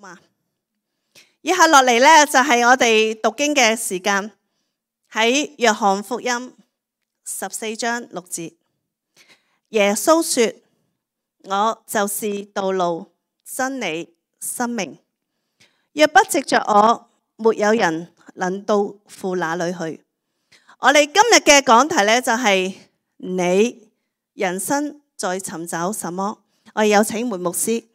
嘛？以下落嚟呢，就係我哋讀經嘅時間，喺約翰福音14章6節，耶穌說：我就是道路、真理、生命，若不藉着我，沒有人能到父那裏去。我哋今日嘅講題呢，就係你人生在尋找什麼？我哋有請梅牧師。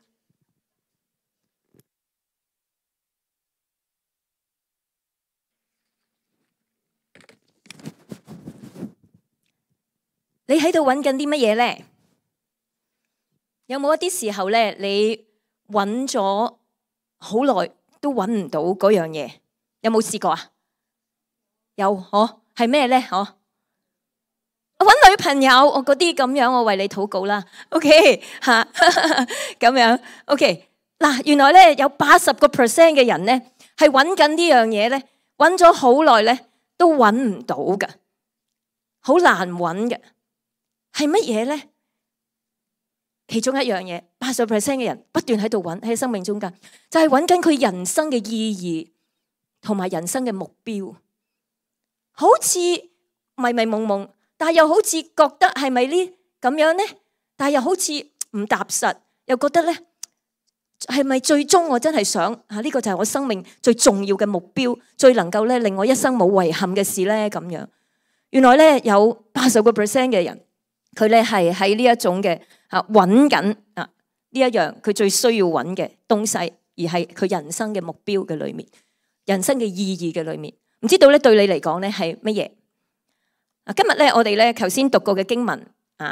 你喺度揾緊啲乜嘢呢？有冇一啲時候呢，你揾咗好耐都揾唔到嗰樣嘢？有冇試過啊？有，係咩呢？我揾女朋友，我嗰啲咁樣，我為你禱告啦。OK 吓，咁樣 OK。嗱，原來呢，有80% 嘅人呢係揾緊呢樣嘢呢，揾咗好耐呢都揾唔到㗎，好難揾嘅。係乜嘢呢？其中一樣嘢，80% 嘅人不斷喺度揾，喺生命中間，就係揾緊佢人生嘅意義同埋人生嘅目標。好似迷迷蒙蒙，但係又好似覺得係咪呢咁樣呢？但係又好似唔踏實，又覺得呢係咪最終我真係想呢個就係我生命最重要嘅目標，最能夠咧令我一生冇遺憾嘅事呢？咁樣，原來呢有80% 嘅人。佢咧係喺呢一種嘅揾緊呢一樣佢最需要揾嘅東西，而係佢人生嘅目標嘅裏面，人生嘅意義嘅裏面，唔知道咧對你嚟講咧係乜嘢？今日咧我哋咧頭先讀過嘅經文呢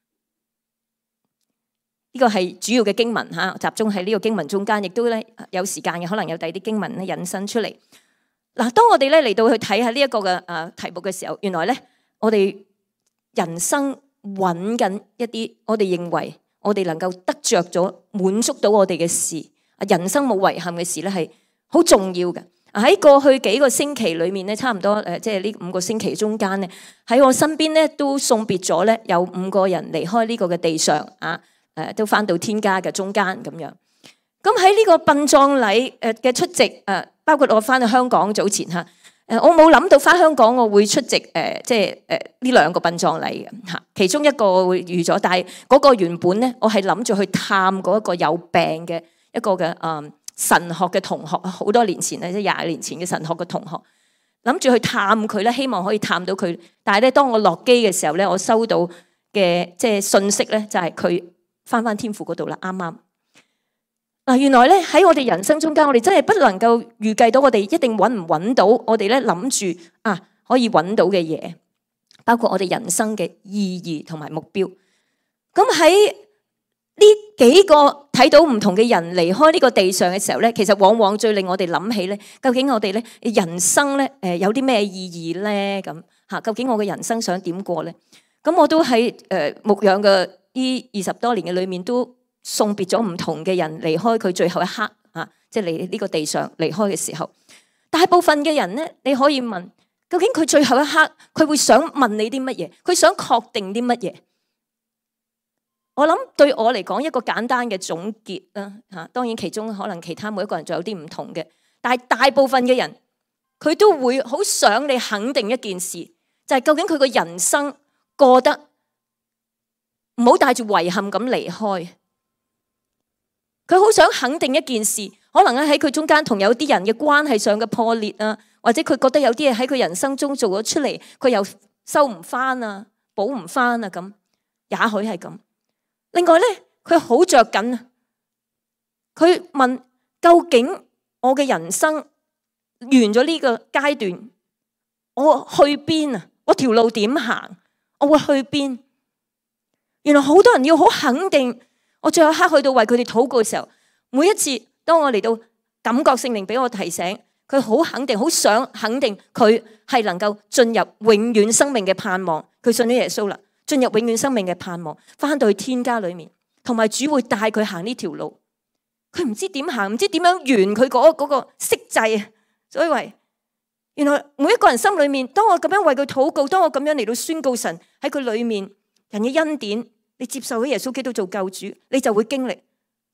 個係主要嘅經文集中喺呢個經文中間，亦都咧有時間嘅，可能有第二啲經文咧引申出嚟。嗱，當我哋咧嚟到去睇下呢一個嘅題目嘅時候，原來咧我哋人生揾緊一啲我哋認為我哋能夠得着咗滿足到我哋嘅事，人生冇遺憾嘅事咧係好重要嘅。喺過去幾個星期裏面咧，差唔多即係呢5個星期中間咧，喺我身邊咧都送別咗咧有5個人離開呢個嘅地上都翻到天家嘅中間咁樣。咁喺呢個殯葬禮嘅出席包括我翻到香港早前我冇諗到翻香港我會出席即係呢2個殯葬禮嘅嚇，其中一個會預咗，但係嗰個原本咧，我係諗住去探嗰一個有病嘅一個嘅神學嘅同學，好多年前咧，即係20年前嘅神學嘅同學，諗住去探佢咧，希望可以探到佢。但係咧，當我落機嘅時候咧，我收到嘅即係信息咧，就係佢翻天父嗰度啦，啱啱。嗱，原來咧喺我哋人生中間，我哋真係不能夠預計到我哋一定揾唔揾到我哋咧諗住可以揾到嘅嘢，包括我哋人生嘅意義同埋目標。咁喺呢幾個睇到唔同嘅人離開呢個地上嘅時候咧，其實往往最令我哋諗起咧，究竟我哋咧人生咧有啲咩意義咧？咁究竟我嘅人生想點過咧？咁我都喺牧養嘅呢20多年嘅裏面都送別咗唔同嘅人離開佢最後一刻即係嚟呢個地上離開嘅時候，大部分嘅人咧，你可以問，究竟佢最後一刻佢會想問你啲乜嘢？佢想確定啲乜嘢？我諗對我嚟講一個簡單嘅總結啦當然其中可能其他每一個人仲有啲唔同嘅，但係大部分嘅人佢都會好想你肯定一件事，就係究竟佢個人生過得唔好帶住遺憾咁離開。佢好想肯定一件事，可能喺佢中間同有啲人嘅關係上嘅破裂或者佢覺得有啲嘢喺佢人生中做咗出嚟，佢又收唔翻補唔翻咁，也許係咁。另外咧，佢好着緊佢問究竟我嘅人生完咗呢個階段，我去邊我條路點行？我會去邊？原來好多人要好肯定。我最後一刻去到為佢哋禱告嘅時候，每一次當我嚟到感覺聖靈俾我提醒，佢好肯定，好想肯定佢係能夠進入永遠生命嘅盼望。佢信咗耶穌啦，進入永遠生命嘅盼望，翻到去天家裏面，同埋主會帶佢行呢條路。佢唔知點行，唔知點樣完佢嗰個色掣。所以為原來每一個人心裏面，當我咁樣為佢禱告，當我咁樣嚟到宣告神喺佢裏面人嘅恩典。你接受咗耶穌基督做救主，你就會經歷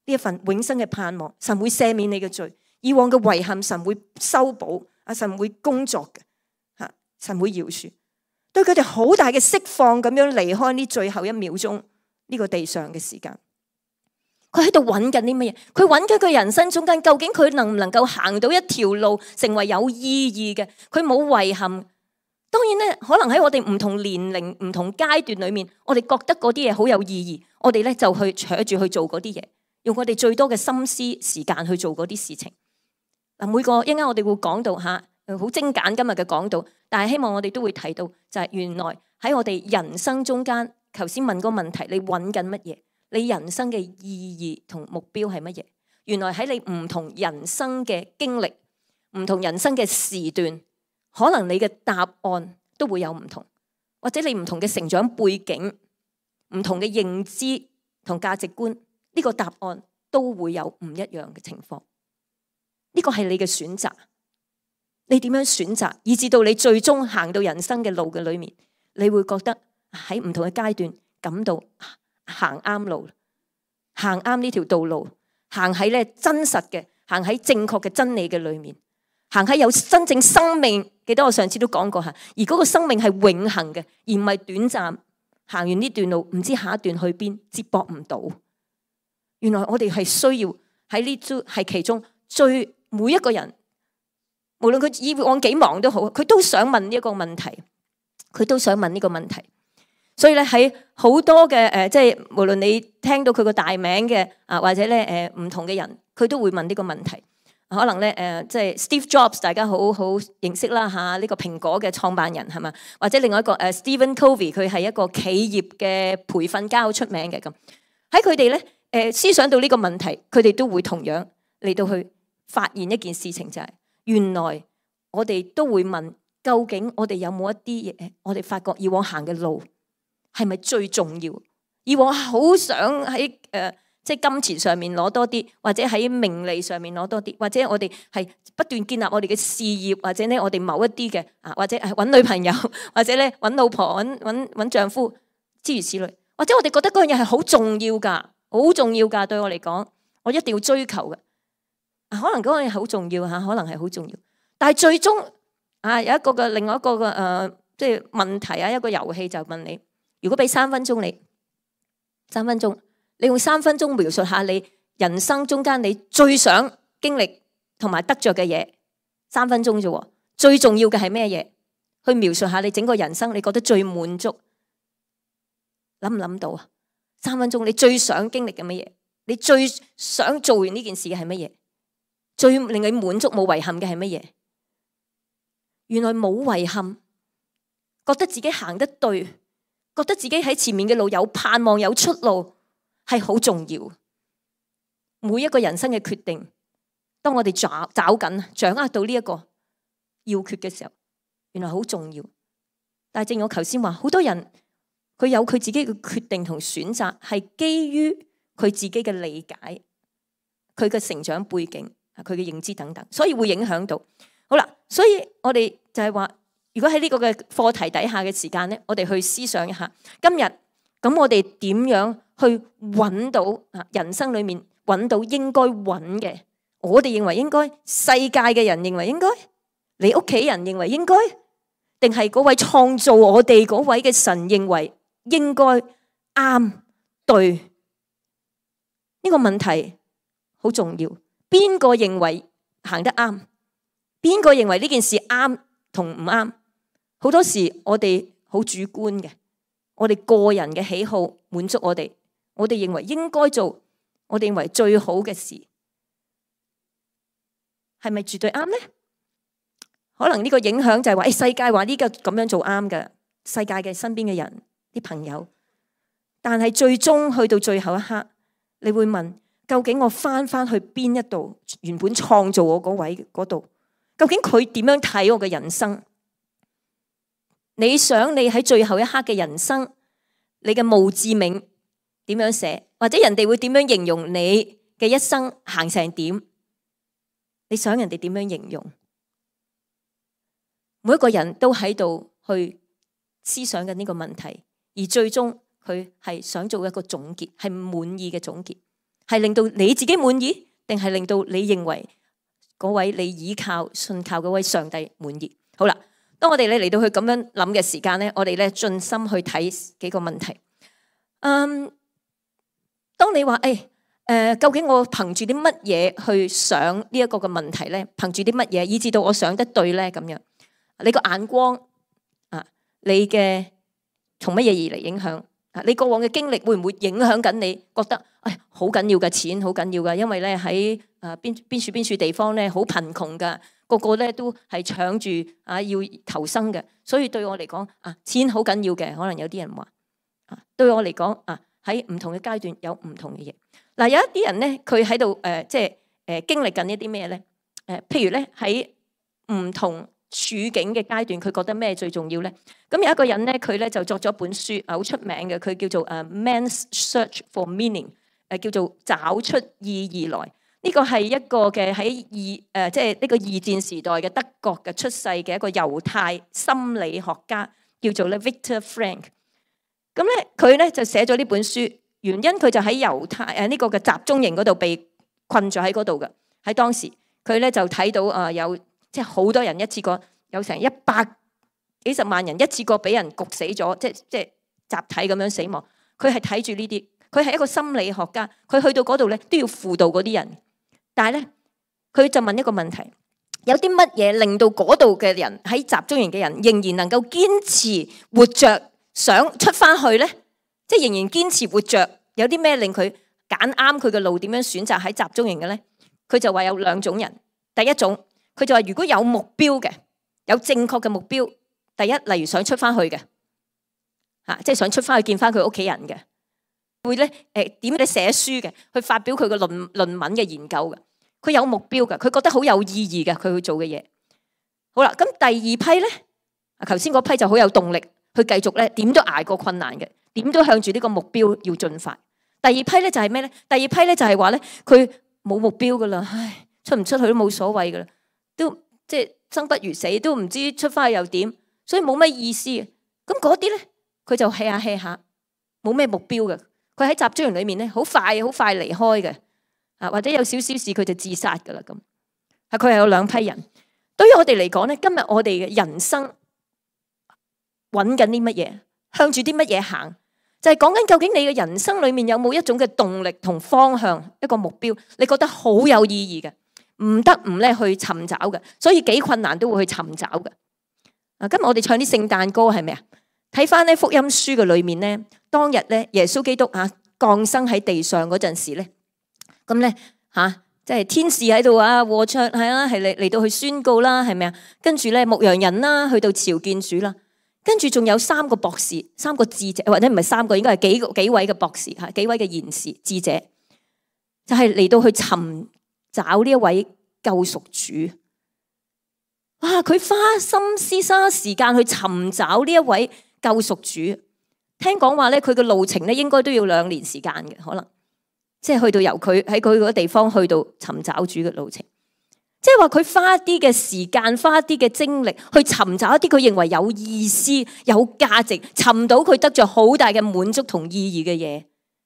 呢一份永生嘅盼望，神會赦免你嘅罪，以往嘅遺憾神會修補，神會工作嘅，神會饒恕，對佢哋好大嘅釋放，咁樣離開呢最後一秒鐘呢個地上嘅時間。佢喺度揾緊啲乜嘢？佢揾緊佢人生中間，究竟佢能唔能夠行到一條路，成為有意義嘅？佢冇遺憾。當然咧，可能喺我哋唔同年齡、唔同階段裏面，我哋覺得嗰啲嘢好有意義，我哋咧就去扯住去做嗰啲嘢，用我哋最多嘅心思時間去做嗰啲事情。嗱，每個一陣間我哋會講到吓，好精簡今日嘅講道，但係希望我哋都會提到，就係原來喺我哋人生中間，頭先問個問題，你揾緊乜嘢？你人生嘅意義同目標係乜嘢？原來喺你唔同人生嘅經歷、唔同人生嘅時段，可能你嘅答案都會有唔同，或者你唔同嘅成長背景、唔同嘅認知同價值觀，呢個答案都會有唔一樣嘅情況。呢個係你嘅選擇，你點樣選擇，以至到你最終行到人生嘅路嘅裏面，你會覺得喺唔同嘅階段感到行啱路，行啱呢條道路，行喺咧真實嘅，行喺正確嘅真理嘅裏面，行喺有真正生命。記得我上次都講過吓，而嗰個生命係永恆嘅，而唔係短暫。行完呢段路，唔知下一段去邊，接駁唔到。原來我哋係需要喺呢度係其中最每一個人，無論佢以往幾忙都好，佢都想問呢一個問題，佢都想問呢個問題。所以咧喺好多嘅即係無論你聽到佢個大名嘅或者咧唔同嘅人，佢都會問呢個問題。可能咧即係 Steve Jobs 大家好認識啦嚇，呢個蘋果嘅創辦人係嘛？或者另外一個Stephen Covey，佢係一個企業嘅培訓家好出名嘅咁。喺佢哋咧思想到呢個問題，佢哋都會同樣嚟到去發現一件事情，就係原來我哋都會問，究竟我哋有冇一啲嘢，我哋發覺以往行嘅路係咪最重要？以往好想喺即係金錢上面攞多啲，或者喺名利上面攞多啲，或者我哋係不斷建立我哋嘅事業，或者咧我哋某一啲嘅或者係揾女朋友，或者咧揾老婆、揾丈夫，諸如此類。或者我哋覺得嗰樣嘢係好重要㗎，好重要㗎，對我嚟講，我一定要追求嘅。可能嗰樣嘢好重要嚇，可能係好重要。但係最終有一個嘅另外一個嘅即係問題一個遊戲就問你，如果俾3分鐘你，3分鐘。你用3分鐘描述下你人生中間你最想經歷同埋得着嘅嘢，3分鐘啫。最重要嘅係咩嘢？去描述下你整個人生，你覺得最滿足，諗唔諗到啊？3分鐘你最想經歷嘅乜嘢？你最想做完呢件事嘅係乜嘢？最令你滿足冇遺憾嘅係乜嘢？原來冇遺憾，覺得自己行得對，覺得自己喺前面嘅路有盼望有出路，係好重要。每一個人生嘅決定，當我哋抓緊掌握到呢一個要訣嘅時候，原來好重要。但係正如我頭先話，好多人佢有佢自己嘅決定同選擇，係基於佢自己嘅理解、佢嘅成長背景、佢嘅認知等等，所以會影響到。好啦，所以我哋就係話，如果喺呢個嘅課題底下嘅時間咧，我哋去思想一下，今日咁我哋點樣去揾到人生裏面揾到應該揾嘅，我哋認為應該，世界嘅人認為應該，你屋企人認為應該，定係嗰位創造我哋嗰位嘅神認為應該啱對？呢個問題好重要。邊個認為行得啱？邊個認為呢件事啱同唔啱？好多時我哋好主觀嘅，我哋個人嘅喜好滿足我哋認為應該做，我哋認為最好嘅事，係咪絕對啱呢？可能呢個影響就係話，世界話呢個咁樣做啱嘅，世界嘅身邊嘅人啲朋友，但係最終去到最後一刻，你會問，究竟我翻去邊一度？原本創造我嗰位嗰度，究竟佢點樣睇我嘅人生？你想你喺最後一刻嘅人生，你嘅墓誌銘點樣寫？或者人哋會點樣形容你嘅一生行成點？你想人哋點樣形容？每一個人都喺度去思想緊呢個問題，而最終佢係想做一個總結，係滿意嘅總結， 係令到你自己滿意，定係令到你認為嗰位你倚靠信靠嗰位上帝滿意？好啦，當我哋咧嚟到去咁樣諗嘅時間咧，我哋咧盡心去睇幾個問題。當你話究竟我憑住啲乜嘢去想呢一個嘅問題咧？憑住啲乜嘢以至到我想得對咧？咁樣你個眼光啊，你嘅從乜嘢而嚟影響啊？你過往嘅經歷會唔會影響緊你？覺得好緊要嘅錢好緊要噶，因為咧喺邊處地方咧好貧窮噶，個個咧都係搶住要求生嘅，所以對我嚟講錢好緊要嘅。可能有啲人話對我嚟講喺唔同嘅階段有唔同嘅嘢。嗱，有一啲人咧，佢喺度經歷緊一啲咩咧？譬如咧喺唔同處境嘅階段，佢覺得咩最重要咧？咁有一個人咧，佢咧就作咗本書好出名嘅，佢叫做Man's Search for Meaning， 叫做找出意義來。呢個係一個嘅喺呢個二戰時代嘅德國嘅出世嘅一個猶太心理學家，叫做咧 Viktor Frankl。咁咧佢咧就寫咗呢本書，原因佢就喺猶太呢個嘅集中營嗰度被困咗喺嗰度嘅。喺當時佢咧就睇到有即係好多人一次過有成100幾十萬人一次過俾人焗死咗，即係集體咁樣死亡。佢係睇住呢啲，佢係一個心理學家，佢去到嗰度咧都要輔導嗰啲人。但係咧佢就問一個問題：有啲乜嘢令到嗰度嘅人喺集中營嘅人仍然能夠堅持活着，想出翻去咧？即係仍然堅持活着，有啲咩令佢揀啱佢嘅路，點樣選擇喺集中營嘅咧？佢就話有2種人。第一種，佢就話如果有目標嘅，有正確嘅目標，第一例如想出翻去嘅，即係想出翻去見翻佢屋企人嘅，會咧點樣寫書嘅，去發表佢嘅論文嘅研究嘅，佢有目標嘅，佢覺得好有意義嘅，佢去做嘅嘢。好啦，咁第二批咧，頭先嗰批就好有動力去繼續咧，點都捱過困難嘅，點都向住呢個目標要進發。第二批咧就係咩咧？第二批咧就係話咧，佢冇目標噶啦，唉，出唔出去都冇所謂噶啦，都即係生不如死，都唔知出翻去又點，所以冇乜意思嘅。咁嗰啲咧，佢就 hea 下 hea 下，冇咩目標嘅。佢喺集中營裏面咧，好快離開嘅，或者有少少事佢就自殺噶啦咁。佢係有2批人。對於我哋嚟講咧，今日我哋嘅人生揾緊啲乜嘢，向住啲乜嘢行，就係講緊究竟你嘅人生裏面有冇一種嘅動力同方向，一個目標，你覺得好有意義嘅，唔得唔咧去尋找嘅，所以幾困難都會去尋找嘅。今日我哋唱啲聖誕歌係咪啊？睇翻咧福音書嘅裏面咧，當日咧耶穌基督降生喺地上嗰陣時咧，咁咧即係天使喺度和唱係嚟到去宣告啦，係咪啊？跟住咧牧羊人啦去到朝見主啦，跟住仲有3個博士、3個智者，或者唔係3個，應該係幾位嘅博士幾位嘅賢士智者，就係嚟到去尋找呢一位救贖主。哇！佢花心思花時間去尋找呢一位救贖主。聽講話咧，佢嘅路程咧應該都要2年時間嘅，可能即係去到由佢喺佢嗰個地方去到尋找主嘅路程。即係話佢花一啲嘅時間，花一啲嘅精力去尋找一啲佢認為有意思、有價值，尋到佢得着好大嘅滿足同意義嘅嘢。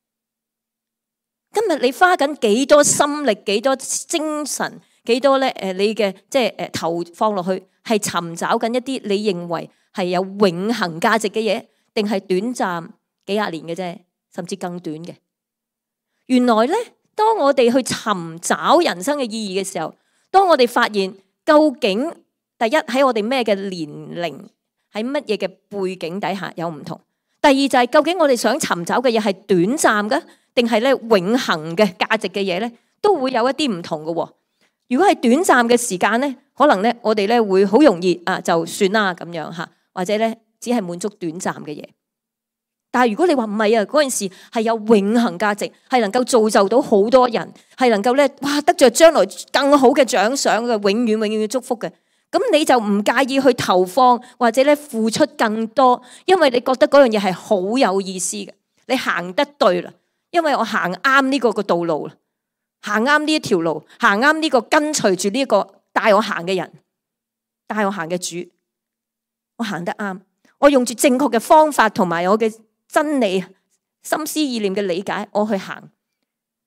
今日你花緊幾多心力、幾多精神、幾多咧？你嘅即係投放落去，係尋找緊一啲你認為係有永恆價值嘅嘢，定係短暫幾廿年嘅啫，甚至更短嘅？原來咧，當我哋去尋找人生嘅意義嘅時候，當我哋發現究竟第一喺我哋咩嘅年齡，喺乜嘢嘅背景底下有唔同；第二就係究竟我哋想尋找嘅嘢係短暫嘅，定係咧永恆嘅價值嘅嘢咧，都會有一啲唔同嘅。如果係短暫嘅時間咧，可能咧我哋咧會好容易就算啦咁樣嚇，或者咧只係滿足短暫嘅嘢。但係如果你話唔係啊，嗰件事係有永恆價值，係能夠造就到好多人，係能夠咧得着將來更好嘅獎賞嘅，永遠嘅祝福嘅，咁你就唔介意去投放或者咧付出更多，因為你覺得嗰樣嘢係好有意思嘅，你行得對啦，因為我行啱呢個嘅道路啦，行啱呢一條路，行啱呢個跟隨住呢個帶我行嘅人，帶我行嘅主，我行得啱，我用住正確嘅方法同埋我嘅真理、心思意念嘅理解，我去行，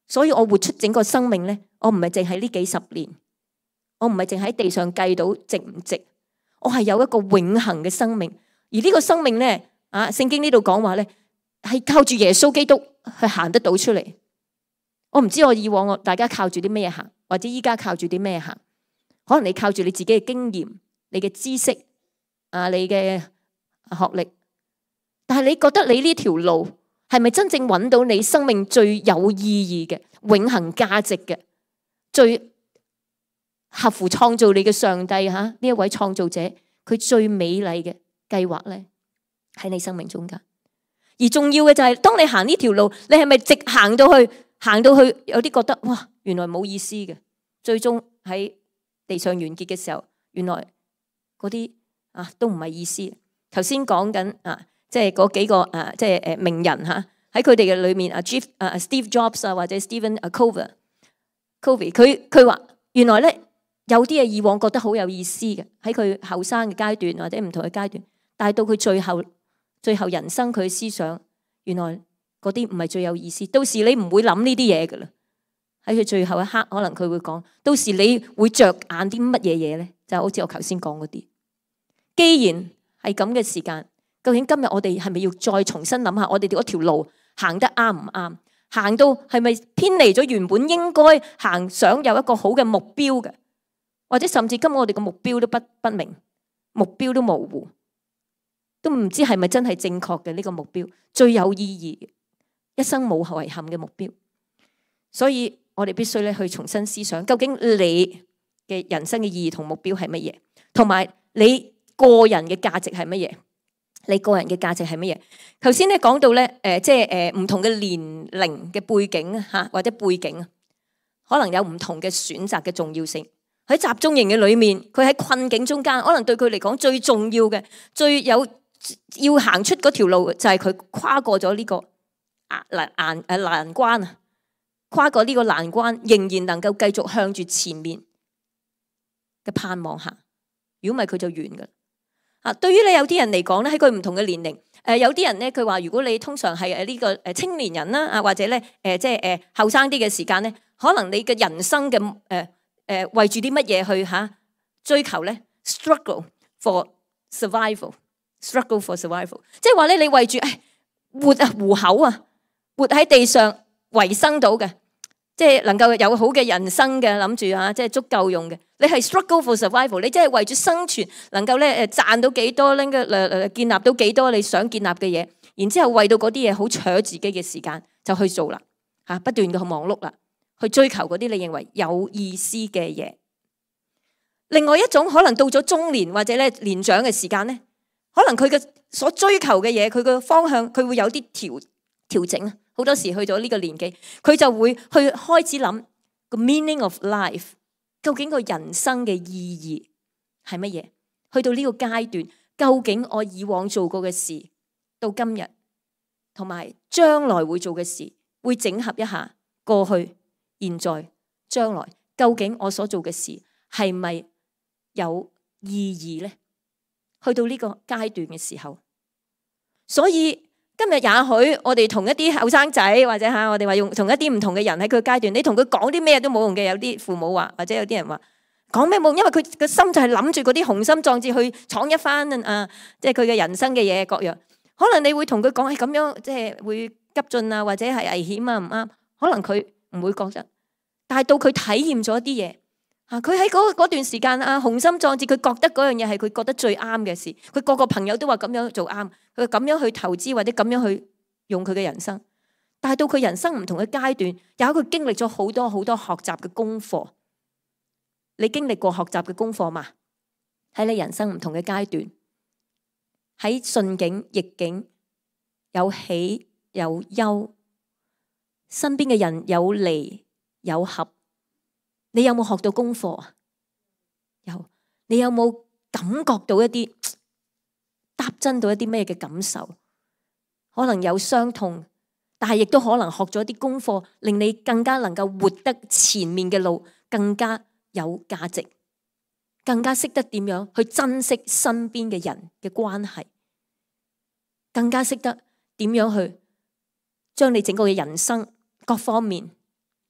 所以我活出整個生命咧，我唔係淨係呢幾十年，我唔係淨喺地上計到值唔值，我係有一個永恆嘅生命。而呢個生命咧，聖經呢度講話咧，係靠住耶穌基督去行得到出嚟。我唔知我以往大家靠住啲咩行，或者依家靠住啲咩行？可能你靠住你自己嘅經驗、你嘅知識、你嘅學歷，但係你覺得你呢條路係咪真正揾到你生命最有意義嘅、永恆價值嘅、最合乎創造你嘅上帝呢一位創造者佢最美麗嘅計劃咧？喺你生命中間。而重要嘅就係，當你行呢條路，你係咪直行到去有啲覺得哇，原來冇意思嘅，最終喺地上完結嘅時候，原來嗰啲都唔係意思。頭先講緊即係嗰幾個即係名人喺佢哋嘅裏面Steve Jobs 或者 Stephen Covey，佢話原來咧有啲嘢以往覺得好有意思嘅，喺佢後生嘅階段或者唔同嘅階段，但係到佢最後人生佢嘅思想，原來嗰啲唔係最有意思。到時你唔會諗呢啲嘢噶啦。喺佢最後一刻，可能佢會講，到時你會着眼啲乜嘢嘢咧？就好似我頭先講嗰啲。既然係咁嘅時間，究竟今日我哋係咪要再重新諗下，我哋嗰條路行得啱唔啱？行到係咪偏離咗原本應該行，想有一個好嘅目標嘅？或者甚至今日我哋嘅目標都不明，目標都模糊，都唔知係咪真係正確嘅呢個目標，最有意義、一生冇遺憾嘅目標。所以我哋必須咧去重新思想，究竟你嘅人生嘅意義同目標係乜嘢，同埋你個人嘅價值係乜嘢？你個人嘅價值係乜嘢？頭先咧講到咧，即係唔同嘅年齡嘅背景或者背景，可能有唔同嘅選擇嘅重要性。喺集中營嘅裏面，佢喺困境中間，可能對佢嚟講最重要嘅、最有要行出嗰條路，就係佢跨過咗呢個難關啊！跨過呢個難關，仍然能夠繼續向住前面嘅盼望行。如果唔係，佢就完噶。對於你有啲人嚟講咧，喺佢唔同嘅年齡，有啲人咧，佢話如果你通常係呢個青年人啦，或者咧即係後生啲嘅時間咧，可能你嘅人生嘅為住啲乜嘢去追求咧 ？struggle for survival，struggle for survival， 即係話咧，你為住糊口活喺地上維生到嘅，即係能夠有好嘅人生嘅，諗住即係足夠用嘅。你係 struggle for survival， 你即係為住生存，能夠咧賺到幾多，建立到幾多你想建立嘅嘢，然之後為到嗰啲嘢好搶自己嘅時間就去做啦，不斷嘅忙碌啦。去追求嗰啲你認為有意思嘅嘢。另外一種可能到咗中年或者咧年長嘅時間咧，可能佢嘅所追求嘅嘢，佢嘅方向佢會有啲調整。好多時去咗呢個年紀，佢就會去開始諗個 meaning of life， 究竟個人生嘅意義係乜嘢？去到呢個階段，究竟我以往做過嘅事，到今日同埋將來會做嘅事，會整合一下過去、現在、將來，究竟我所做嘅事係咪有意義呢？去到呢個階段嘅時候，所以今日也許我哋同一啲後生仔或者我哋話用同一啲唔同嘅人喺佢階段，你同佢講啲咩都冇用嘅。有啲父母話，或者有啲人話講咩冇用，因為佢個心就係諗住嗰啲雄心壯志去闖一番即係佢嘅人生嘅嘢各樣。可能你會同佢講係咁樣，即係會急進啊，或者係危險啊，唔啱。可能佢唔會覺得，但係到佢體驗咗啲嘢，佢喺嗰段時間雄心壯志，佢覺得嗰樣嘢係佢覺得最啱嘅事，佢個個朋友都話咁樣做啱，佢咁樣去投資或者咁樣去用佢嘅人生。但係到佢人生唔同嘅階段，有佢經歷咗好多好多學習嘅功課。你經歷過學習嘅功課嘛？喺你人生唔同嘅階段，喺順境逆境，有喜有憂，身邊嘅人有離有合，你有冇學到功課啊？有。你有冇感覺到一啲踏真到一啲咩嘅感受？可能有傷痛，但係亦都可能學咗一啲功課，令你更加能夠活得前面嘅路更加有價值，更加識得點樣去珍惜身邊嘅人嘅關係，更加識得點樣去將你整個嘅人生各方面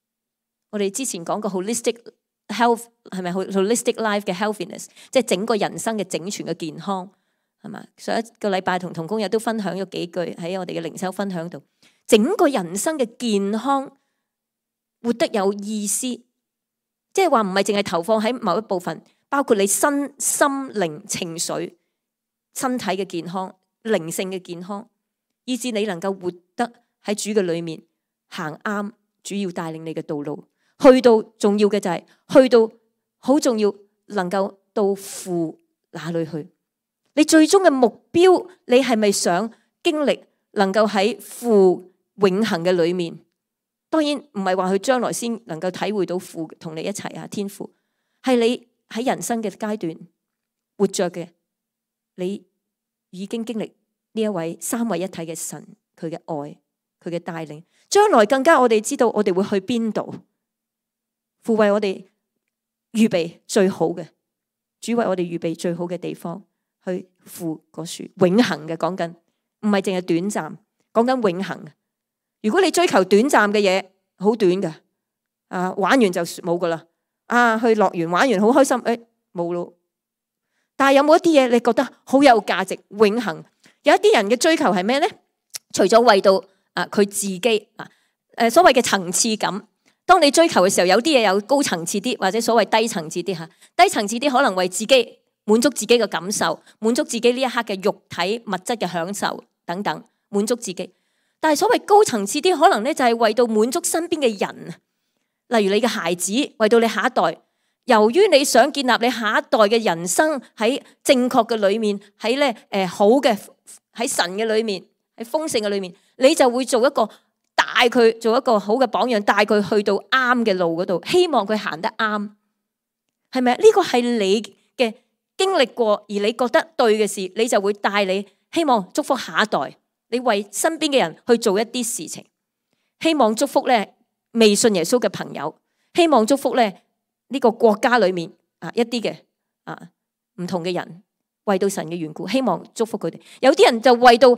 我哋之前講過 holistic health 係咪 holistic life 嘅 healthiness， 即係整個人生嘅整全嘅健康係嘛？上一個禮拜同同工友都分享咗幾句喺我哋嘅靈修分享度，整個人生嘅健康活得有意思，即係話唔係淨係投放喺某一部分，包括你身心靈情緒、身體嘅健康、靈性嘅健康，以至你能夠活得喺主嘅裏面行啱主要帶領你嘅道路。去到重要嘅就係去到好重要，能夠到父那裏去。你最終嘅目標，你係咪想經歷能夠喺父永恆嘅裏面？當然唔係話佢將來先能夠體會到父同你一齊啊，天父係你喺人生嘅階段活着嘅，你已經經歷呢一位三位一體嘅神，佢嘅愛，佢嘅帶領。將來更加我哋知道我哋會去邊度。父為我哋預備最好嘅，主為我哋預備最好嘅地方去父個樹，永恆嘅講緊，唔係淨係短暫，講緊永恆嘅。如果你追求短暫嘅嘢，好短嘅，玩完就冇噶啦，去樂園玩完好開心，冇咯。但係有冇一啲嘢你覺得好有價值、永恆？有一啲人嘅追求係咩咧？除咗為到佢自己所謂嘅層次感。當你追求嘅時候，有啲嘢有高層次啲，或者所謂低層次啲吓。低層次啲可能為自己滿足自己嘅感受，滿足自己呢一刻嘅肉體物質嘅享受等等，滿足自己。但係所謂高層次啲，可能咧就係為到滿足身邊嘅人，例如你嘅孩子，為到你下一代。由於你想建立你下一代嘅人生喺正確嘅裏面，喺咧好嘅喺神嘅裏面，喺豐盛嘅裏面，你就會做一個。帶佢做一個好嘅榜樣，帶佢去到啱嘅路嗰度，希望佢行得啱，係咪？呢個係你嘅經歷過，而你覺得對嘅事，你就會帶你希望祝福下一代，你為身邊嘅人去做一啲事情，希望祝福咧未信耶穌嘅朋友，希望祝福咧呢個國家裏面一啲嘅唔同嘅人，為到神嘅緣故，希望祝福佢哋。有啲人就為到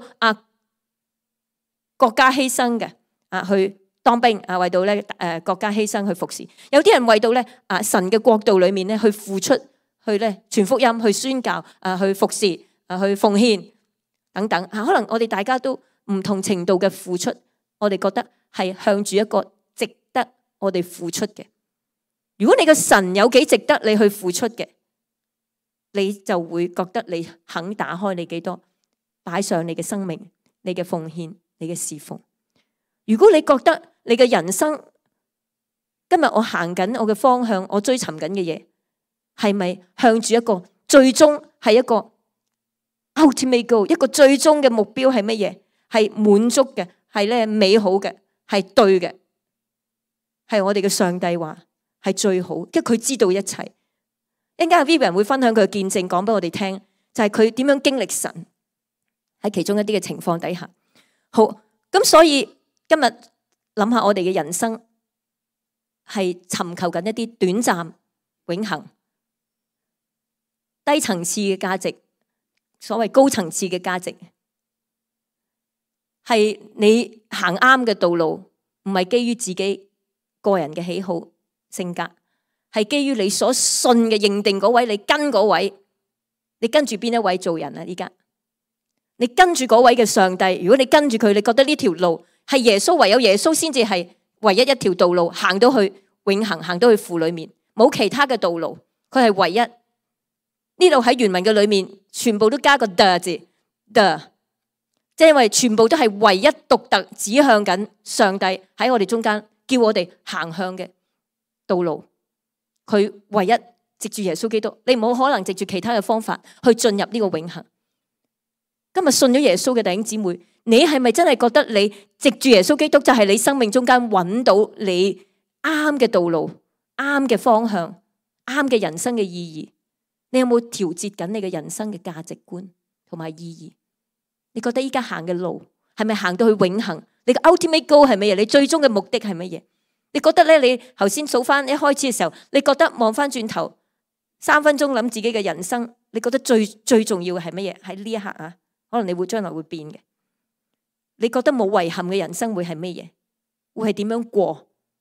國家犧牲嘅。去當兵為到咧國家犧牲去服侍。有啲人為到咧神嘅國度裏面咧去付出，去咧傳福音，去宣教，去服侍，去奉獻等等。可能我哋大家都唔同程度嘅付出，我哋覺得係向住一個值得我哋付出嘅。如果你嘅神有幾值得你去付出嘅，你就會覺得你肯打開你幾多，擺上你嘅生命、你嘅奉獻、你嘅侍奉。如果你覺得你嘅人生今日我行緊我嘅方向，我追尋緊嘅嘢係咪向住一個最終係一個 ultimate goal， 一個最終嘅目標係乜嘢？係滿足嘅，係咧美好嘅，係對嘅，係我哋嘅上帝話係最好，因為佢知道一切。一陣間 Vivian 會分享佢嘅見證，講俾我哋聽，就係佢點樣經歷神喺其中一啲嘅情況底下。好，咁所以。今日諗下我哋嘅人生係尋求緊一啲短暫、永恆、低層次嘅價值，所謂高層次嘅價值，係你行啱嘅道路，唔係基於自己個人嘅喜好、性格，係基於你所信嘅認定嗰位，你跟嗰位，你跟住邊一位做人啊？依家你跟住嗰位嘅上帝，如果你跟住佢，你覺得呢條路係耶穌，唯有耶穌先至係唯一一條道路，行到去永恆，行到去父裏面，冇其他嘅道路，佢係唯一。呢度喺原文嘅裏面，全部都加個 the 字 the， 即係因為全部都係唯一獨特指向緊上帝喺我哋中間，叫我哋行向嘅道路。佢唯一藉住耶穌基督，你冇可能藉住其他嘅方法去進入呢個永恆。今日信咗耶穌嘅弟兄姊妹，你係咪真係覺得你藉住耶穌基督就係你生命中間揾到你啱嘅道路、啱嘅方向、啱嘅人生嘅意義？你有冇調節緊你嘅人生嘅價值觀同埋意義？你覺得依家行嘅路係咪行到去永恆？你嘅 ultimate goal 係乜嘢？你最終嘅目的係乜嘢？你覺得咧？你頭先數翻一開始嘅時候，你覺得望翻轉頭3分鐘諗自己嘅人生，你覺得最重要嘅係乜嘢？喺呢一刻啊，可能你會將來會變嘅。你覺得冇遺憾嘅人生會係乜嘢？會係點樣過？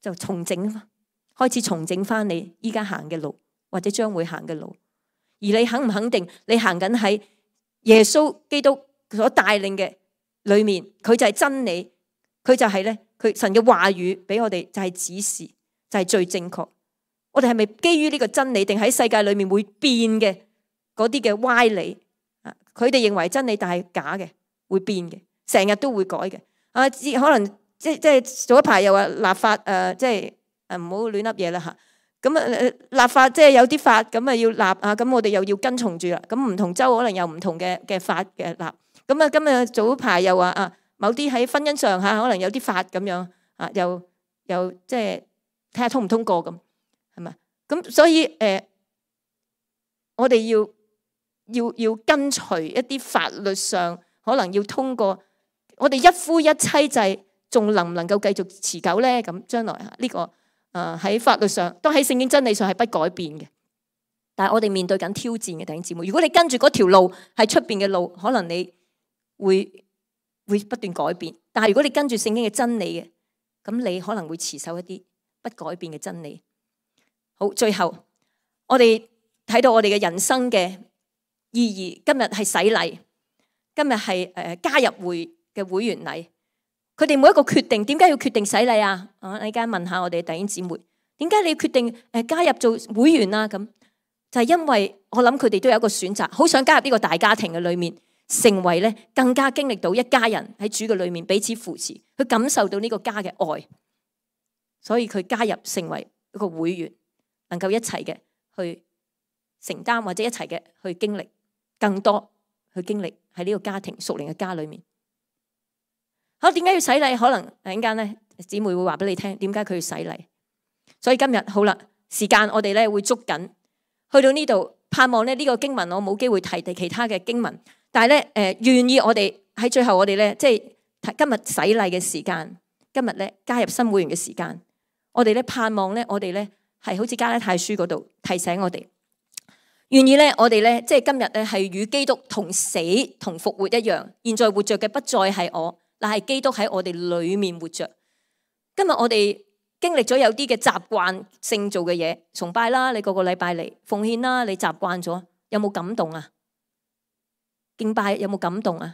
就重整，開始重整翻你依家行嘅路，或者將會行嘅路。而你肯唔肯定你行緊喺耶穌基督所帶領嘅裏面，佢就係真理，佢就係咧，佢神嘅話語俾我哋就係指示，就係最正確。我哋係咪基於呢個真理，定喺世界裏面會變嘅嗰啲嘅歪理啊？佢哋認為真理，但係假嘅，會變嘅，成日都會改嘅。啊，可能即係早一排又話立法即係唔好亂噏嘢啦嚇。咁立法即係有啲法咁要立啊，咁我哋又要跟從住啦。咁唔同州可能有唔同嘅法嘅立。咁今日早排又話某啲喺婚姻上可能有啲法咁樣又即係睇下通唔通過咁。係咪？咁所以我哋要跟隨一啲法律上可能要通過，我哋一夫一妻制仲能唔能夠繼續持久咧？咁將來呢個喺法律上都喺聖經真理上係不改變嘅。但係我哋面對緊挑戰嘅弟兄姊妹，如果你跟住嗰條路係出邊嘅路，可能你會不斷改變。但係如果你跟住聖經嘅真理嘅，咁你可能會持守一啲不改變嘅真理。好，最後我哋睇到我哋嘅人生嘅意義。今日係洗禮，今日係加入會嘅會員禮。佢哋每一個決定，點解要決定洗禮啊？我而家問下我哋弟兄姊妹，點解你要決定加入做會員啊？咁就係因為我諗佢哋都有一個選擇，好想加入呢個大家庭嘅裏面，成為咧更加經歷到一家人喺主嘅裏面彼此扶持，去感受到呢個家嘅愛，所以佢加入成為一個會員。能夠一齊嘅去承擔，或者一齊嘅去經歷更多，去經歷喺呢個家庭屬靈嘅家裏面。好，點解要洗禮？可能陣間咧姊妹會話俾你聽，點解佢要洗禮。所以今日好啦，時間我哋咧會捉緊，去到呢度，盼望咧呢個經文我冇機會提其他嘅經文，但係咧願意我哋喺最後我哋咧即係今日洗禮嘅時間，今日咧加入新會員嘅時間，我哋咧盼望咧我哋咧。係好似加拉太書嗰度提醒我哋，願意咧我哋咧即係今日咧係與基督同死同復活一樣，現在活着嘅不再係我，但係基督喺我哋裏面活着。今日我哋經歷咗有啲嘅習慣性做嘅嘢，崇拜啦，你個禮拜嚟奉獻啦，你習慣咗，有冇感動啊？敬拜有冇感動啊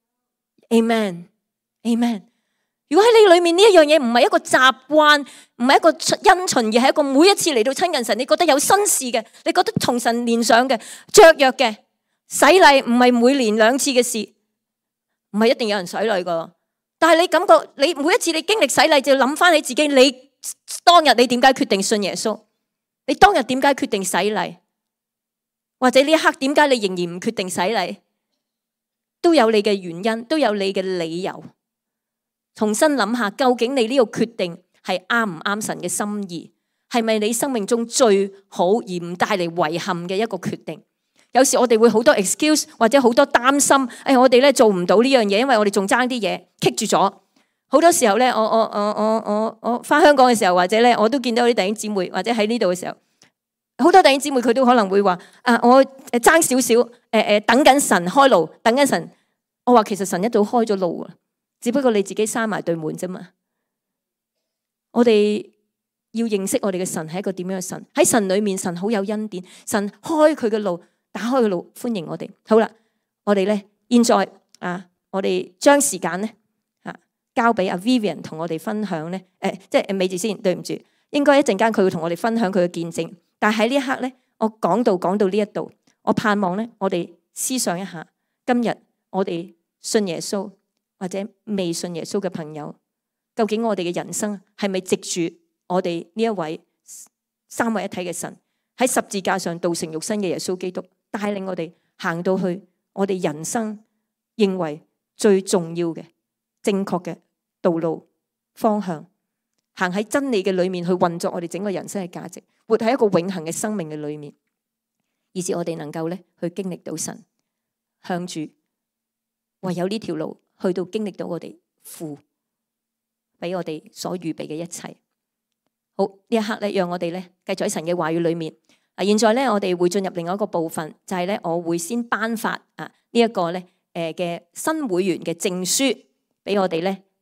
？Amen， Amen。如果喺你裏面呢一樣嘢唔係一個習慣，唔係一個因循，而係一個每一次嚟到親近神，你覺得有新事嘅，你覺得同神連上嘅雀躍嘅洗禮，唔係每年2次嘅事，唔係一定有人洗禮噶。但係你感覺你每一次你經歷洗禮，就諗翻起自己，你當日你點解決定信耶穌？你當日點解決定洗禮？或者呢一刻點解你仍然唔決定洗禮？都有你嘅原因，都有你嘅理由。重新諗下，究竟你呢個決定係啱唔啱神嘅心意？係咪你生命中最好而唔帶嚟遺憾嘅一個決定？有時我哋會好多 excuse 或者好多擔心，我哋咧做唔到呢樣嘢，因為我哋仲爭啲嘢棘住咗。好多時候咧，我翻香港嘅時候，或者咧我都見到啲弟兄姊妹，或者喺呢度嘅時候，好多弟兄姊妹佢都可能會話我爭少少，等緊神開路，等緊神。我話其實神一早開咗路啊。只不過你自己閂埋對門啫嘛。我哋要認識我哋嘅神係一個點樣嘅神？喺神裏面，神好有恩典，神開佢嘅路，打開嘅路，歡迎我哋。好啦，我哋咧現在我哋將時間咧交俾阿 Vivian 同我哋分享咧。即係美字先，對唔住，應該一陣間佢會同我哋分享佢嘅見證。但係喺呢一刻咧，我講到呢一度，我盼望咧，我哋思想一下，今日我哋信耶穌。或者未信耶穌嘅朋友，究竟我哋嘅人生係咪藉住我哋呢一位三位一體嘅神喺十字架上道成肉身嘅耶穌基督帶領我哋行到去我哋人生認為最重要嘅正確嘅道路方向，行喺真理嘅裏面去運作我哋整個人生嘅價值，活喺一個永恆嘅生命嘅裏面，以至我哋能夠咧去經歷到神，向住唯有呢條路。去到經歷到我哋父俾我哋所預備嘅一切。好，呢一刻咧，讓我哋咧繼續喺神嘅話語裏面。現在咧我哋會進入另外一個部分，就係咧我會先頒發呢一個咧嘅新會員嘅證書俾我哋咧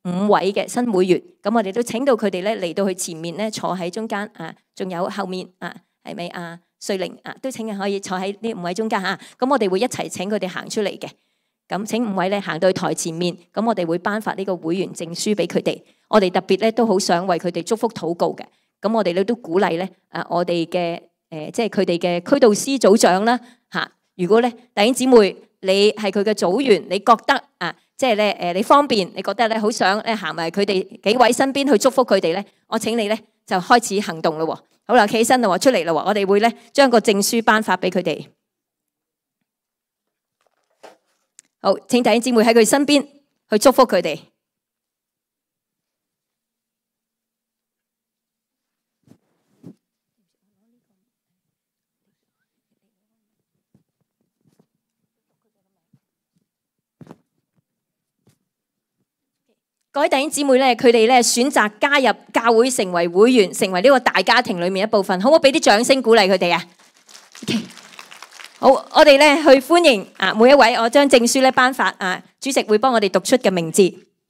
5位嘅新會員，咁我哋都請到佢哋咧嚟到去前面咧坐喺中間啊，仲有後面啊，係咪啊？瑞玲啊，都請可以坐喺呢5位中間嚇。咁我哋會一齊請佢哋行出嚟嘅。咁請5位咧行到去台前面，咁我哋會頒發呢個會員證書俾佢哋。我哋特別咧都好想為佢哋祝福禱告嘅。咁我哋咧都鼓勵咧我哋嘅即係佢哋嘅區導師組長啦嚇。如果咧弟兄姊妹你係佢嘅組員，你覺得即係咧你方便，你覺得咧好想咧行埋佢哋幾位身邊去祝福佢哋咧，我請你咧就開始行動咯。好啦，企起身啦，出嚟啦，我哋會咧將個證書頒發俾佢哋。好，請弟兄姊妹喺佢身邊去祝福佢哋。各位弟兄姊妹咧，佢哋咧選擇加入教會成為會員，成為呢個大家庭裏面一部分，好唔好俾啲掌聲鼓勵佢哋啊 ？OK， 好，我哋咧去歡迎每一位，我將證書咧頒發主席會幫我哋讀出嘅名字。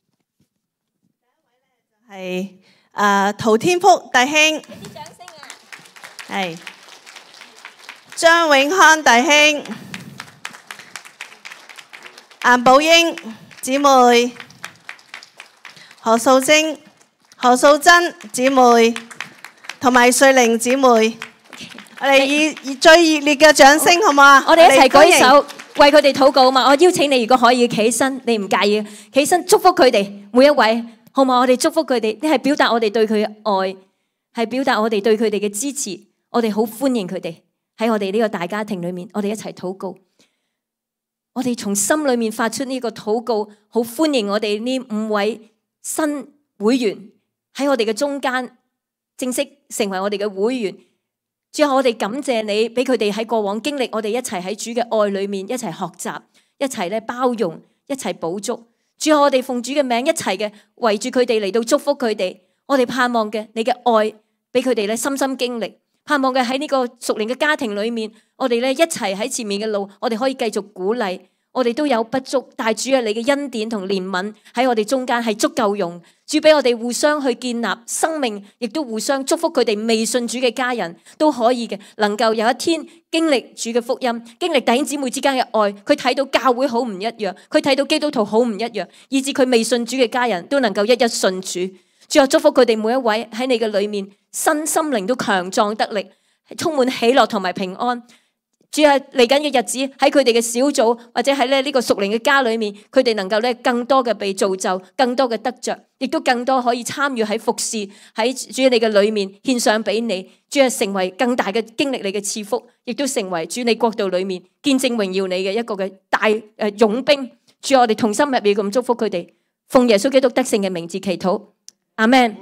係陶天福弟兄， 俾啲掌聲啊！ 係張永康弟兄，顏寶英姊妹。何素貞、何素珍姊妹同埋瑞玲姊妹，我哋以最熱烈嘅掌聲，好唔好啊？ 我哋一齊舉手為佢哋禱告啊嘛！我邀請你，如果可以企起身，你唔介意，企起身祝福佢哋每一位，好唔好？我哋祝福佢哋，呢係表達我哋對佢嘅愛，係表達我哋對佢哋嘅支持。我哋好歡迎佢哋喺我哋呢個大家庭裏面，我哋一齊禱告。我哋從心裏面發出呢個禱告，好歡迎我哋呢5位新會員喺我哋嘅中間正式成為我哋嘅會員。最後我哋感謝你，俾佢哋喺過往經歷，我哋一齊喺主嘅愛裏面一齊學習，一齊咧包容，一齊補足。最後我哋奉主嘅名一齊嘅圍住佢哋嚟到祝福佢哋。我哋盼望嘅你嘅愛俾佢哋咧深深經歷，盼望嘅喺呢個屬靈嘅家庭裏面，我哋咧一齊喺前面嘅路，我哋可以繼續鼓勵。我哋都有不足，但係主啊，你嘅恩典同憐憫喺我哋中間係足夠用。主俾我哋互相去建立生命，亦都互相祝福佢哋未信主嘅家人都可以嘅，能夠有一天經歷主嘅福音，經歷弟兄姊妹之間嘅愛。佢睇到教會好唔一樣，佢睇到基督徒好唔一樣，以至佢未信主嘅家人都能夠一一信主。主啊，祝福佢哋每一位喺你嘅裏面，身心靈都強壯得力，充滿喜樂同埋平安。主係嚟緊嘅日子喺佢哋嘅小組或者喺呢個屬靈嘅家裏面，佢哋能夠咧更多嘅被造就，更多嘅得着，亦都更多可以參與喺服侍喺主你嘅裏面獻上俾你。主係成為更大嘅經歷你嘅賜福，亦都成為主你國度裏面見證榮耀你嘅一個嘅大勇兵。主，我哋同心合意咁祝福佢哋，奉耶穌基督得勝嘅名字祈禱，阿門。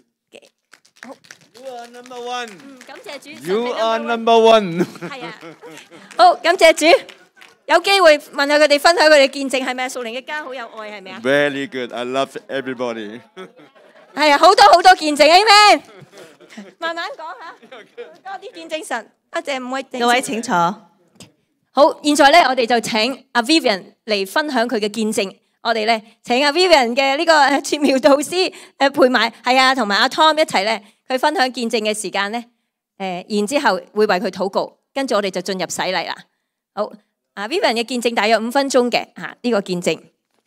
Number one， 感謝主。 You are number one。 係啊，好，感謝主。有機會問下佢哋分享佢哋見證係咪？屬靈嘅家好有愛係咪啊 ？Very good，I love everybody。 係啊，好多見證 ，Amen。慢慢講下，多啲見證神。多謝5位， 各位請坐。 好，現在咧我哋就請阿 Vivian 嚟分享佢嘅見證。我哋咧請阿 Vivian 嘅呢個傳媒導師陪埋，係啊，同埋阿 Tom 一齊咧。佢分享見證嘅時間咧，然之後會為佢禱告，跟住我哋就進入洗禮啦。好，Vivian 嘅見證大約5分鐘嘅呢個見證。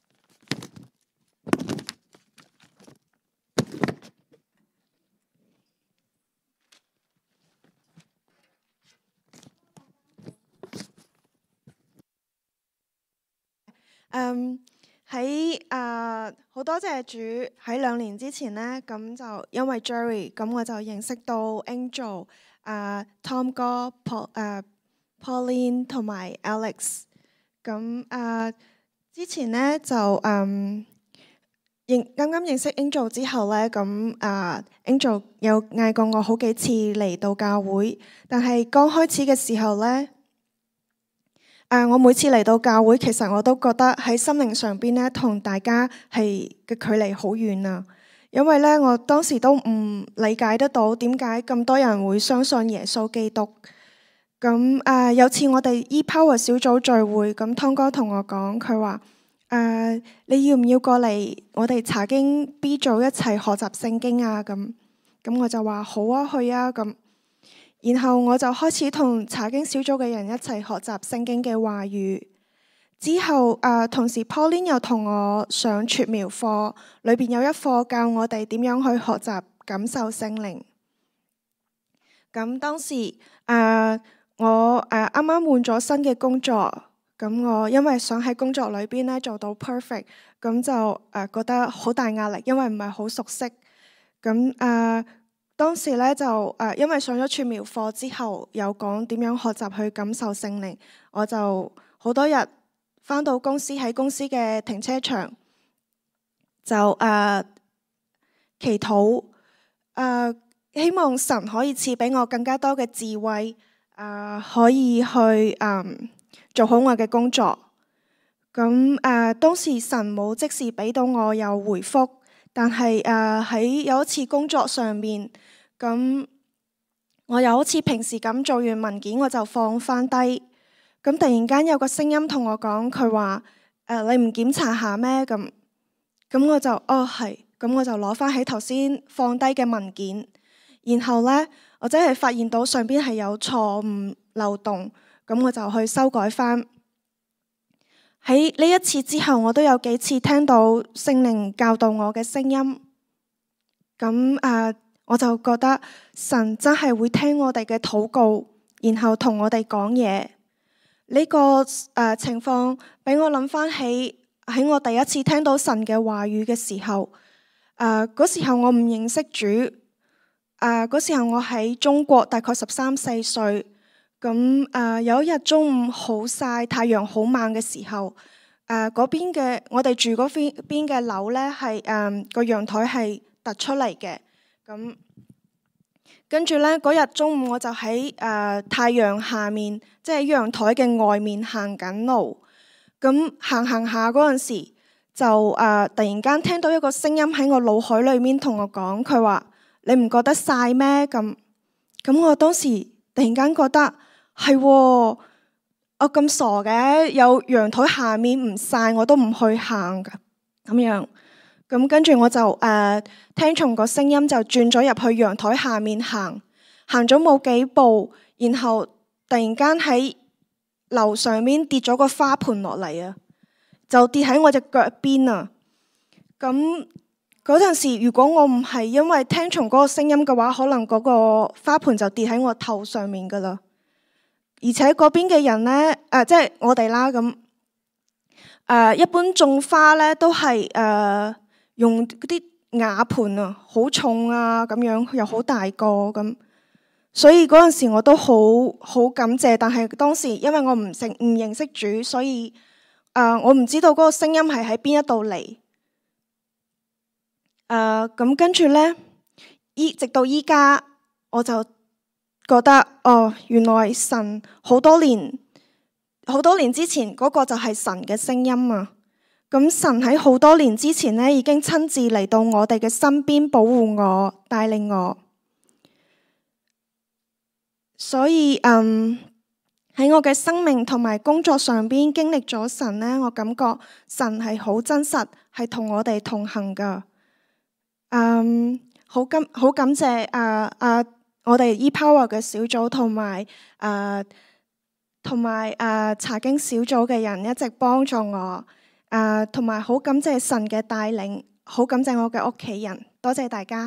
喺好多謝主喺2年之前呢，咁就因為 Jerry， 咁我就認識到 Angel、Tom 哥、Pauline 同埋 Alex。咁之前呢，就啱啱認識 Angel 之後呢，咁Angel 有嗌過我好幾次嚟到教會，但係剛開始嘅時候呢。我每次嚟到教會，其實我都覺得喺心靈上邊咧，同大家係嘅距離好遠啊。因為咧，我當時都唔理解得到點解咁多人會相信耶穌基督。咁有次我哋 E-Power 小組聚會，咁湯哥同我講，佢話你要唔要過嚟我哋查經 B 組一齊學習聖經啊？咁我就話好啊，去啊咁。然後我就開始同查經小組嘅人一齊學習聖經嘅話語。之後同時 Pauline 又同我上撮描課，裏邊有一課教我哋點樣去學習感受聖靈。咁當時我啱啱換咗新嘅工作，咁我因為想喺工作裏邊咧做到 perfect， 咁就覺得好大壓力，因為唔係好熟悉。咁當時咧就因為上咗撮描課之後，有講點樣學習去感受聖靈，我就好多日返到公司，喺公司嘅停車場就祈禱，希望神可以賜俾我更加多嘅智慧，可以去做好我嘅工作。咁當時神冇即時俾到我有回覆，但係喺有一次工作上面，咁我又好似平時咁做完文件我就放翻低，咁突然間有個聲音同我講，佢話你唔檢查下咩？咁我就係，咁我就攞翻起頭先放低嘅文件，然後呢，我真係發現到上邊係有錯誤漏洞，咁我就去修改翻。喺呢一次之後，我都有幾次聽到聖靈教導我嘅聲音，咁我就覺得神真係會聽我哋嘅禱告，然後同我哋講嘢。呢個情況俾我諗翻起喺我第一次聽到神嘅話語嘅時候，嗰時候我唔認識主，嗰時候我喺中國大概13、14歲。咁有一日中午好曬，太陽好猛嘅時候，嗰邊嘅我哋住嗰邊嘅樓呢，係個陽台係突出嚟嘅。咁跟住呢，嗰日中午我就喺太陽下面，即係陽台嘅外面行緊路。咁行下嗰陣時，就突然間聽到一個聲音喺我腦海裏面同我講，佢話你唔覺得曬咩？咁我當時突然間覺得係，我咁傻嘅，有陽台下面唔曬我都唔去行㗎咁樣。咁跟住我就聽從個聲音就轉咗入去陽台下面行咗冇幾步，然後突然間喺樓上面跌咗個花盆落嚟啊，就跌喺我隻腳邊啊。咁嗰陣時，如果我唔係因為聽從嗰個聲音嘅話，可能嗰個花盆就跌喺我頭上面噶啦。而且嗰邊嘅人呢，即係我哋啦，咁一般種花呢都係用嗰啲瓦盆啊，好重啊，咁樣又好大個咁。所以嗰陣時我都好感謝，但係當時因為我唔認識主，所以我唔知道嗰個聲音係喺邊一度嚟。咁跟住呢，直到依家我就覺得原來神好多年之前嗰個就係神嘅聲音啊！咁神喺好多年之前呢，已經親自嚟到我哋嘅身邊保護我、帶領我。所以喺我嘅生命同埋工作上邊經歷咗神呢，我感覺神係好真實，係同我哋同行噶。好感謝我哋 ePower 嘅小組同埋查經小組嘅人一直幫助我，同埋好感謝神嘅帶領，好感謝我嘅屋企人，多謝大家。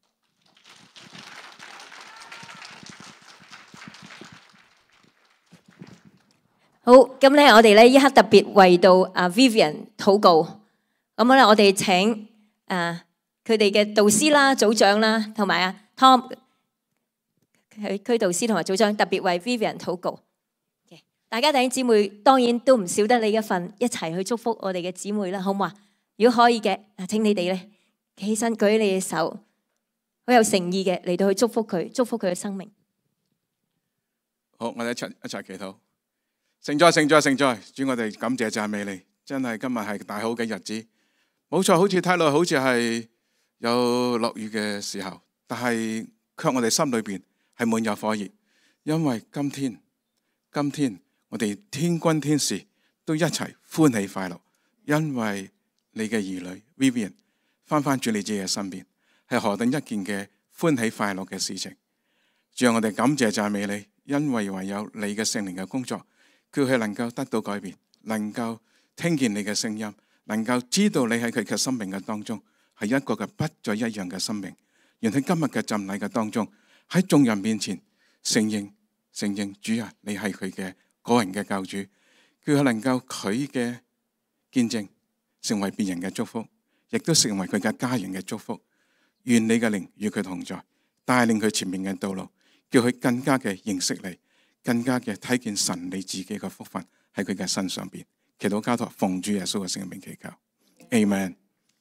好，咁咧我哋咧依刻特別為到Vivian 禱告。咁咧我哋請佢哋嘅導師啦、組長啦，同埋Tom 區導師同埋組長特別為 Vivian 禱告。大家弟兄姊妹當然都唔少得你一份，一齊去祝福我哋嘅姊妹啦，好唔好啊？如果可以嘅，請你哋咧企起身，舉起你嘅手，好有誠意嘅嚟到去祝福佢，祝福佢嘅生命。 好，我哋一齊祈禱。聖哉，聖哉，聖哉！主，我哋感謝讚美你，真係今日係大好嘅日子。冇錯，好似睇落好似係有落雨嘅時候，但係卻我哋心裏邊係滿有火熱，因為今天我哋天軍天使都一齊歡喜快樂，一因為你嘅兒女 Vivian 翻住你自己嘅身邊，係何等一件嘅歡喜快樂嘅事情。主啊，我哋感謝讚美你，因為唯有你嘅聖靈嘅工作，叫佢能夠得到改變，能夠聽見你嘅聲音，能夠知道你喺佢嘅生命嘅當中係一個嘅不再一樣嘅生命。願喺今日嘅浸禮嘅當中，喺眾人面前承認主啊，你係佢嘅個人嘅救主，叫佢能夠佢嘅見證成為別人嘅祝福，亦都成為佢嘅家人嘅祝福。願你嘅靈與佢同在，帶領佢前面嘅道路，叫佢更加嘅認識你，更加嘅睇見神你自己嘅福分喺佢嘅身上邊。祈禱交託奉主耶穌嘅聖名祈求 ，Amen。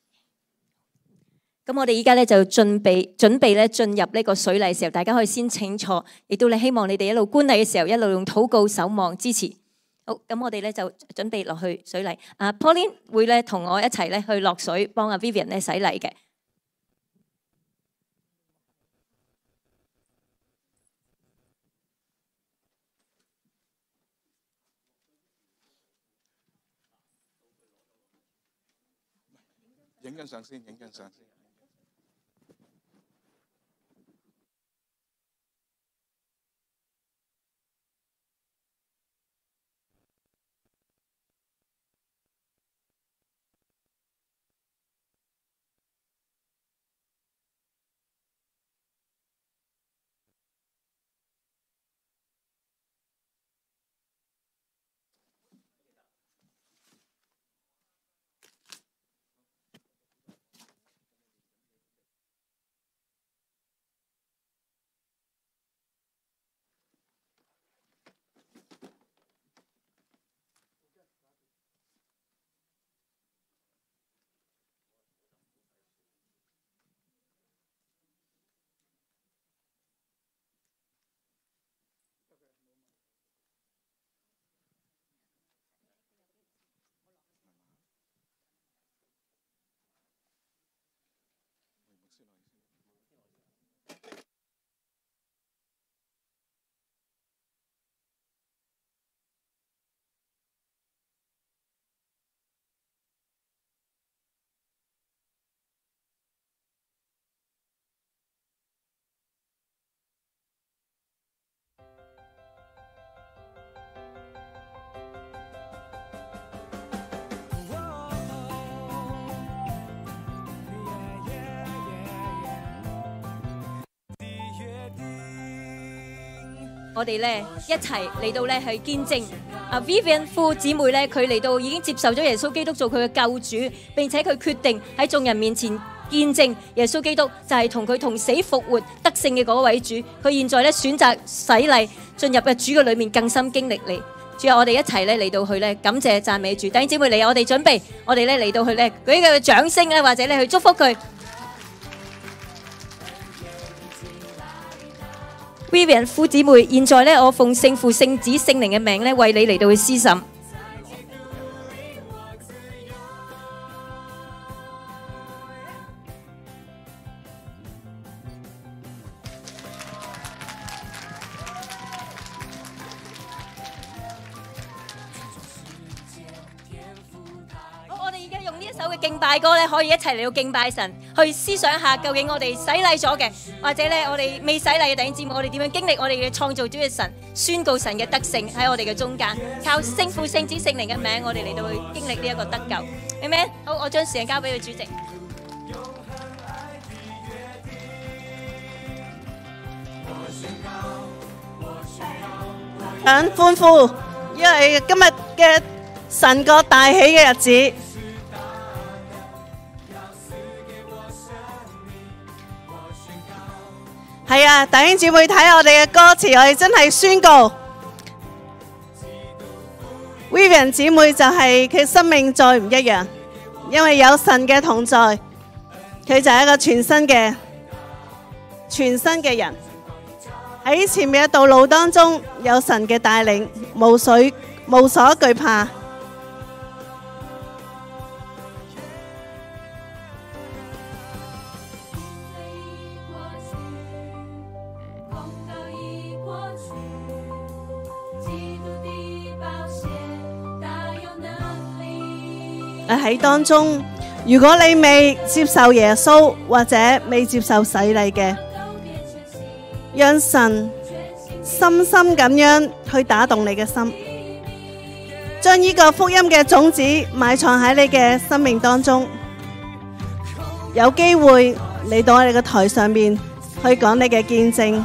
咁我哋依家咧就準備咧進入呢個水禮嘅時候，大家可以先請坐，亦都希望你哋一路觀禮嘅時候，一路用禱告守望支持。好，咁我哋咧就準備落去水禮。Pauline 會咧同我一齊咧去落水，幫阿 Vivian 咧洗禮嘅。 影緊相先。 我哋咧一齊嚟到咧去見證Vivian 夫姊妹咧，佢嚟到已經接受咗耶穌基督做佢嘅救主，並且佢決定喺眾人面前見證耶穌基督就係同佢同死復活得勝嘅嗰位主。佢現在咧選擇洗禮，進入嘅主嘅裏面更深經歷你。主啊，我哋一齊咧嚟到去咧感謝讚美主。弟兄姊妹嚟，我哋準備，我哋咧嚟到去咧舉佢嘅掌聲咧，或者咧去祝福佢。Vivian 夫姊妹，現在咧，我奉聖父、聖子、聖靈嘅名咧，為你嚟到去施審。好，我哋而家用呢一首嘅敬拜歌咧，可以一齊嚟到敬拜神，去思想下究竟我哋洗禮咗嘅，或者咧我哋未洗禮嘅弟兄姊妹，我哋點樣經歷我哋嘅創造主嘅神，宣告神嘅得勝喺我哋嘅中間，靠聖父、聖子、聖靈嘅名，我哋嚟到去經歷呢一個得救。Amen。好，我將時間交俾佢主席。 響歡呼，因為今日嘅神國大喜嘅日子。係啊，弟兄姊妹睇我哋嘅歌詞，我哋真係宣告 Vivian 姊妹就係佢生命再唔一樣，因為有神嘅同在，佢就係一個全新嘅人。喺前面嘅道路當中有神嘅帶領，無所懼怕。 喺當中，如果你未接受耶穌或者未接受洗禮嘅，讓神深深咁樣去打動你嘅心，將呢個福音嘅種子埋藏喺你嘅生命當中，有機會嚟到我哋嘅台上面去講你嘅見證。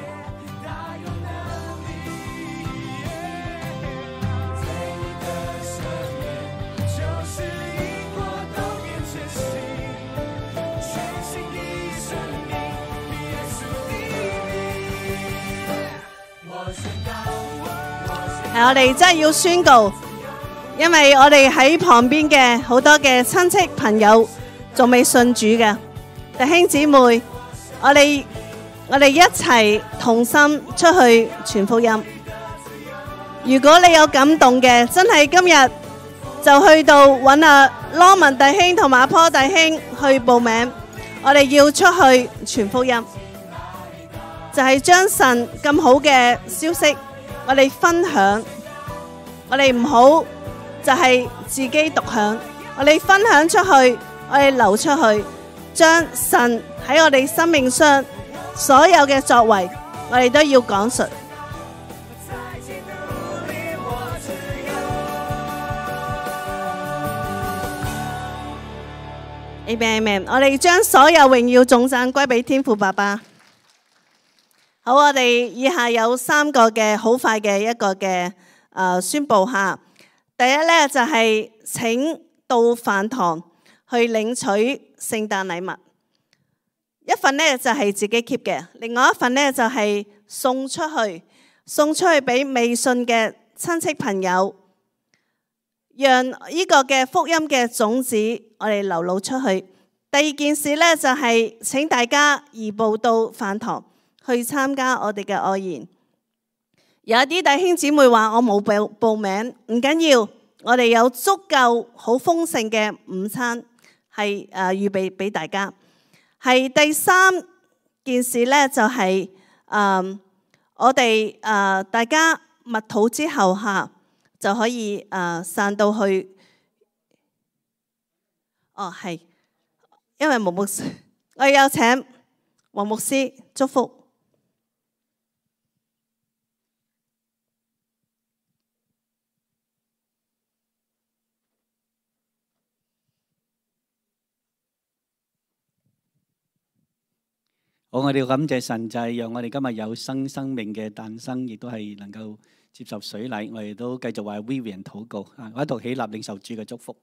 係我哋真係要宣告，因為我哋喺旁邊嘅好多嘅親戚朋友仲未信主嘅弟兄姊妹，我哋一齊同心出去傳福音。如果你有感動嘅，真係今日就去到揾阿羅文弟兄同埋阿坡弟兄去報名，我哋要出去傳福音，就係將神咁好嘅消息我哋分享，我哋唔好就係自己獨享，我哋分享出去，我哋流出去，將神喺我哋生命上所有嘅作為，我哋都要講述。Amen，我哋將所有榮耀頌讚歸俾天父爸爸。好，我哋以下有3個嘅好快嘅一個嘅宣佈下。第一呢，就係請到飯堂去領取聖誕禮物，一份呢就係自己 keep 嘅，另外一份呢就係送出去俾未信嘅親戚朋友，讓呢個嘅福音嘅種子我哋流露出去。第二件事呢，就係請大家移步到飯堂去參加我哋嘅愛宴。有一啲弟兄姊妹話我冇報名，唔緊要，我哋有足夠好豐盛嘅午餐係預備俾大家。係第3件事呢，就係我哋大家默禱之後就可以散到去。係，因為黃牧師，我有請黃牧師祝福。 好，我哋要感謝神，就係讓我哋今日有生命嘅誕生，亦都係能夠接受水禮。我哋都繼續為 Vivian 禱告。我一同起立領受主嘅祝福。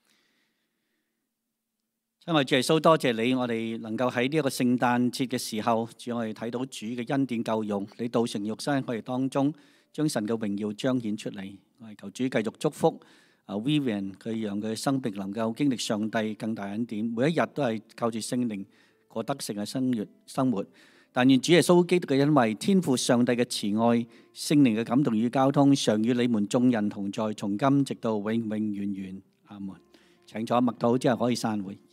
親愛主耶穌，多謝你，我哋能夠喺呢一個聖誕節嘅時候，主我哋睇到主嘅恩典夠用，你道成肉身喺我哋當中，將神嘅榮耀彰顯出嚟。我哋求主繼續祝福Vivian， 佢讓佢嘅生命能夠經歷上帝更大恩典，每一日都係靠住聖靈過得勝嘅生活。但願主耶穌基督嘅恩惠、天父上帝嘅慈愛、聖靈嘅感動與交通，常與你們眾人同在，從今直到永永遠遠。阿門。請坐默禱之後可以散會。